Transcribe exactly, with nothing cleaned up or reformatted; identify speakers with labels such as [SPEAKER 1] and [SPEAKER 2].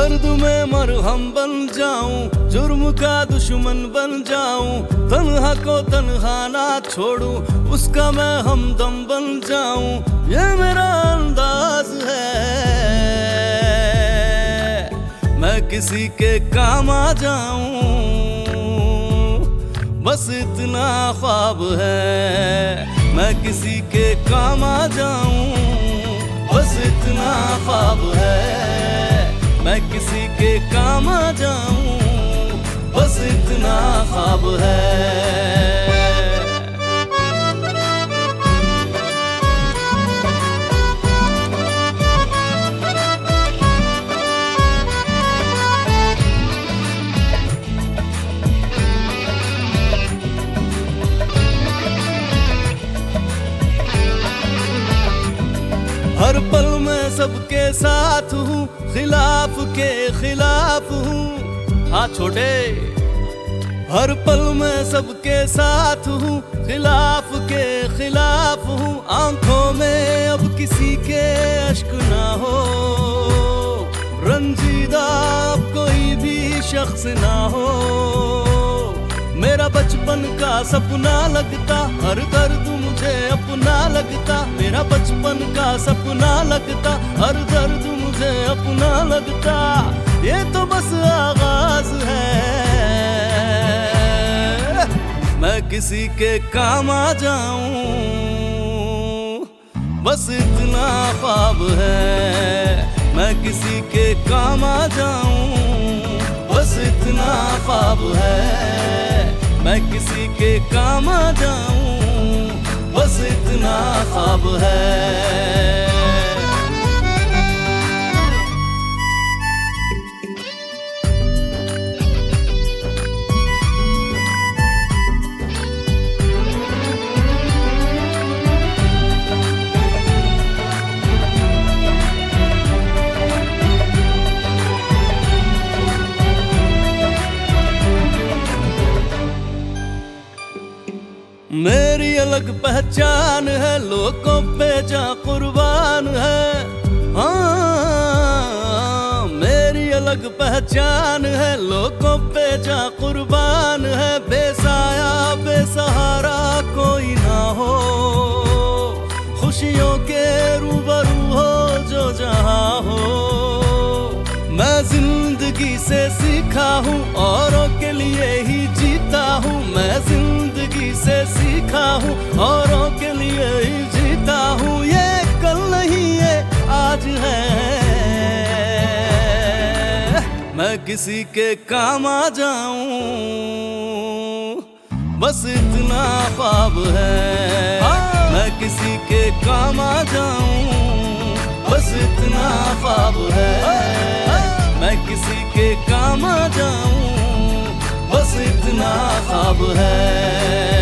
[SPEAKER 1] दर्द में मरहम बन जाऊं, जुर्म का दुश्मन बन जाऊं, तन्हा को तन्हा ना छोड़ूं, उसका मैं हमदम बन जाऊं, ये मेरा अंदाज है। मैं किसी के काम आ जाऊं, बस इतना ख्वाब है। मैं किसी के काम आ जाऊं, बस इतना ख्वाब है। मैं किसी के काम आ जाऊं, बस इतना ख्वाब है। हर पल मैं सबके साथ हूँ, खिलाफ के खिलाफ हूँ। हाँ छोटे, हर पल मैं सबके साथ हूँ, खिलाफ के खिलाफ हूँ। आंखों में अब किसी के अश्क ना हो, रंजीदा अब कोई भी शख्स ना हो। मेरा बचपन का सपना लगता, हर दर्द मुझे अपना लगता। मेरा बचपन का सपना लगता, हर दर्द मुझे अपना लगता। ये तो बस आगाज है, मैं किसी के काम आ जाऊं, बस इतना ख्वाब है। मैं किसी के काम आ जाऊं, बस इतना ख्वाब है। मैं किसी के काम आ जाऊं, बस इतना ख्वाब है। मेरी अलग पहचान है, लोगों पे जा कुर्बान है। हाँ, मेरी अलग पहचान है, लोगों पे जा कुर्बान है। बेसाया बेसहारा कोई ना हो, खुशियों के रूबरू हो जो जहाँ हो। मैं जिंदगी से सीखा हूँ, औरों के लिए ही जीता हूँ। मैं जिंदगी से सीखा हूँ, औरों के लिए ही जीता हूँ। ये कल नहीं ये आज है, मैं किसी के काम आ जाऊं, बस इतना ख्वाब है। मैं किसी के काम आ जाऊं, बस इतना ख्वाब है। मैं किसी के काम आ जाऊं, बस इतना ख्वाब है।